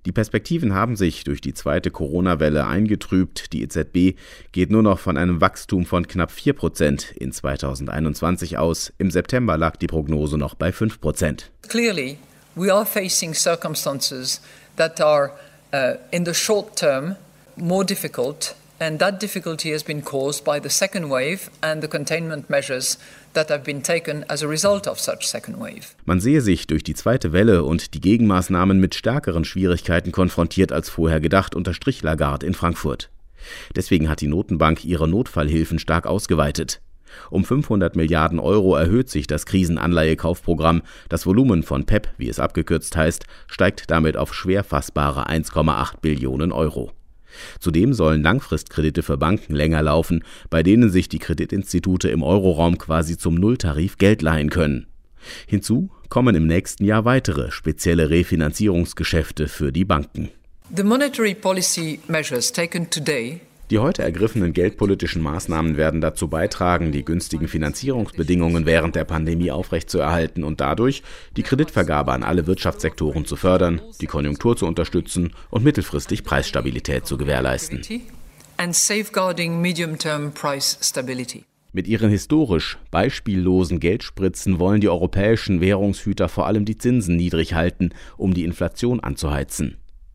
Die Perspektiven haben sich durch die zweite Corona-Welle eingetrübt. Die EZB geht nur noch von einem Wachstum von knapp 4% in 2021 aus. Im September lag die Prognose noch bei 5%. Clearly, we are facing circumstances that are in the short term more difficult, and that difficulty has been caused by the second wave and the containment measures that have been taken as a result of such second wave. Man sehe sich durch die zweite Welle und die Gegenmaßnahmen mit stärkeren Schwierigkeiten konfrontiert als vorher gedacht, unterstrich Lagarde in Frankfurt. Deswegen hat die Notenbank ihre Notfallhilfen stark ausgeweitet. Um 500 Milliarden Euro erhöht sich das Krisenanleihekaufprogramm. Das Volumen von PEPP, wie es abgekürzt heißt, steigt damit auf schwer fassbare 1,8 Billionen Euro. Zudem sollen Langfristkredite für Banken länger laufen, bei denen sich die Kreditinstitute im Euroraum quasi zum Nulltarif Geld leihen können. Hinzu kommen im nächsten Jahr weitere spezielle Refinanzierungsgeschäfte für die Banken. The monetary policy measures taken today. Die heute ergriffenen geldpolitischen Maßnahmen werden dazu beitragen, die günstigen Finanzierungsbedingungen während der Pandemie aufrechtzuerhalten und dadurch die Kreditvergabe an alle Wirtschaftssektoren zu fördern, die Konjunktur zu unterstützen und mittelfristig Preisstabilität zu gewährleisten. And safeguarding medium-term price stability. Mit ihren historisch beispiellosen Geldspritzen wollen die europäischen Währungshüter vor allem die Zinsen niedrig halten, um die Inflation anzuheizen.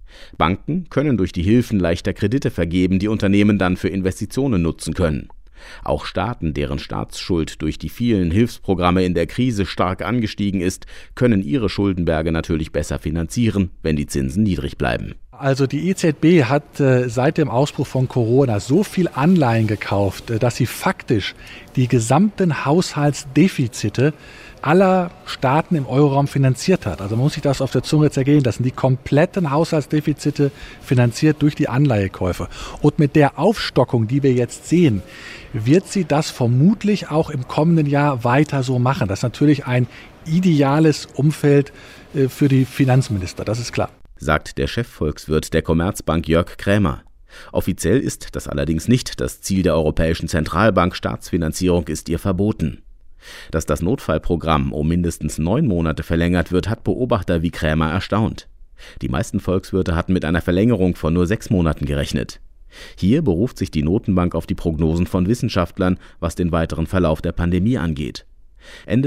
Banken können durch die Hilfen leichter Kredite vergeben, die Unternehmen dann für Investitionen nutzen können. Auch Staaten, deren Staatsschuld durch die vielen Hilfsprogramme in der Krise stark angestiegen ist, können ihre Schuldenberge natürlich besser finanzieren, wenn die Zinsen niedrig bleiben. Also die EZB hat seit dem Ausbruch von Corona so viel Anleihen gekauft, dass sie faktisch die gesamten Haushaltsdefizite aller Staaten im Euroraum finanziert hat. Also man muss sich das auf der Zunge zergehen lassen. Die kompletten Haushaltsdefizite finanziert durch die Anleihekäufe. Und mit der Aufstockung, die wir jetzt sehen, wird sie das vermutlich auch im kommenden Jahr weiter so machen. Das ist natürlich ein ideales Umfeld für die Finanzminister, das ist klar. Sagt der Chefvolkswirt der Commerzbank Jörg Krämer. Offiziell ist das allerdings nicht das Ziel der Europäischen Zentralbank. Staatsfinanzierung ist ihr verboten. Dass das Notfallprogramm um mindestens 9 Monate verlängert wird, hat Beobachter wie Krämer erstaunt. Die meisten Volkswirte hatten mit einer Verlängerung von nur 6 Monaten gerechnet. Hier beruft sich die Notenbank auf die Prognosen von Wissenschaftlern, was den weiteren Verlauf der Pandemie angeht. Ende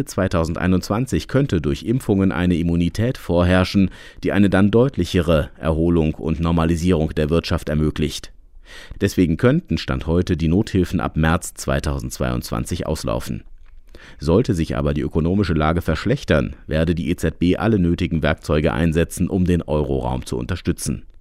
2021 könnte durch Impfungen eine Immunität vorherrschen, die eine dann deutlichere Erholung und Normalisierung der Wirtschaft ermöglicht. Deswegen könnten Stand heute die Nothilfen ab März 2022 auslaufen. Sollte sich aber die ökonomische Lage verschlechtern, werde die EZB alle nötigen Werkzeuge einsetzen, um den Euroraum zu unterstützen.